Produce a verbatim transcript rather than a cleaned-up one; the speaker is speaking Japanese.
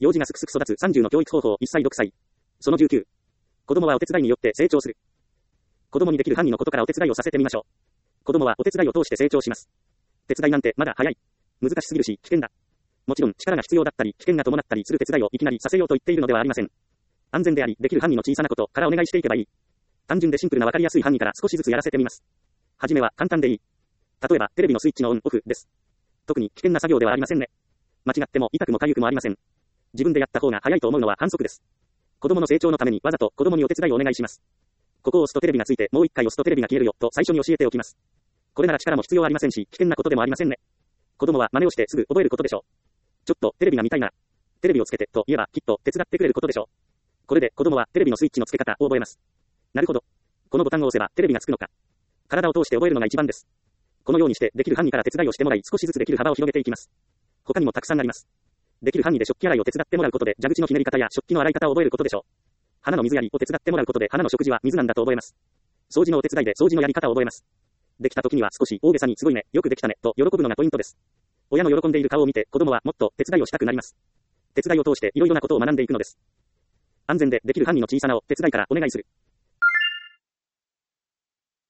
幼児がすくすく育つさんじゅうの教育方法いっさいろくさい。そのじゅうきゅう。子供はお手伝いによって成長する。子供にできる範囲のことからお手伝いをさせてみましょう。子供はお手伝いを通して成長します。手伝いなんてまだ早い。難しすぎるし危険だ。もちろん力が必要だったり危険が伴ったりする手伝いをいきなりさせようと言っているのではありません。安全でありできる範囲の小さなことからお願いしていけばいい。単純でシンプルなわかりやすい範囲から少しずつやらせてみます。はじめは簡単でいい。例えばテレビのスイッチのオンオフです。特に危険な作業ではありませんね。間違っても痛くも痒くもありません。自分でやった方が早いと思うのは反則です。子供の成長のためにわざと子供にお手伝いをお願いします。ここを押すとテレビがついてもう一回押すとテレビが消えるよと最初に教えておきます。これなら力も必要ありませんし危険なことでもありませんね。子供は真似をしてすぐ覚えることでしょう。ちょっとテレビが見たいならテレビをつけてと言えばきっと手伝ってくれることでしょう。これで子供はテレビのスイッチの付け方を覚えます。なるほど。このボタンを押せばテレビがつくのか。体を通して覚えるのが一番です。このようにしてできる範囲から手伝いをしてもらい少しずつできる幅を広げていきます。他にもたくさんあります。できる範囲で食器洗いを手伝ってもらうことで蛇口のひねり方や食器の洗い方を覚えることでしょう。花の水やりを手伝ってもらうことで花の食事は水なんだと覚えます。掃除のお手伝いで掃除のやり方を覚えます。できた時には少し大げさにすごいね、よくできたねと喜ぶのがポイントです。親の喜んでいる顔を見て子供はもっと手伝いをしたくなります。手伝いを通していろいろなことを学んでいくのです。安全でできる範囲の小さなを手伝いからお願いする。